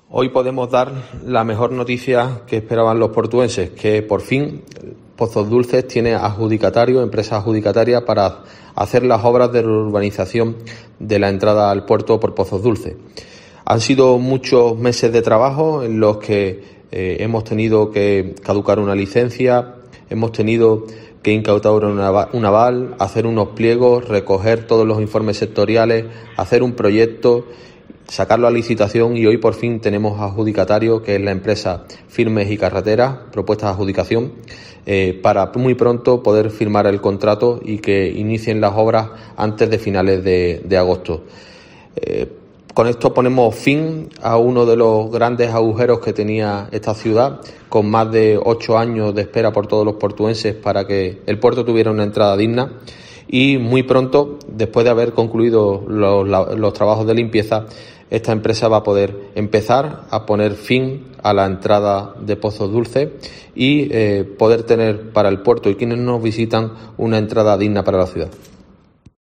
Hoy podemos dar la mejor noticia que esperaban los portuenses, que por fin Pozos Dulces tiene adjudicatario, empresa adjudicataria para hacer las obras de urbanización de la entrada al puerto por Pozos Dulces. Han sido muchos meses de trabajo en los que hemos tenido que caducar una licencia, hemos tenido que incautar un aval, hacer unos pliegos, recoger todos los informes sectoriales, hacer un proyecto, sacarlo a licitación y hoy por fin tenemos adjudicatario, que es la empresa Firmes y Carreteras, propuesta de adjudicación, para muy pronto poder firmar el contrato y que inicien las obras antes de finales de agosto. Con esto ponemos fin a uno de los grandes agujeros que tenía esta ciudad, con más de 8 años de espera por todos los portuenses para que el puerto tuviera una entrada digna. Y muy pronto, después de haber concluido los trabajos de limpieza, esta empresa va a poder empezar a poner fin a la entrada de Pozos Dulces y poder tener para el puerto y quienes nos visitan una entrada digna para la ciudad.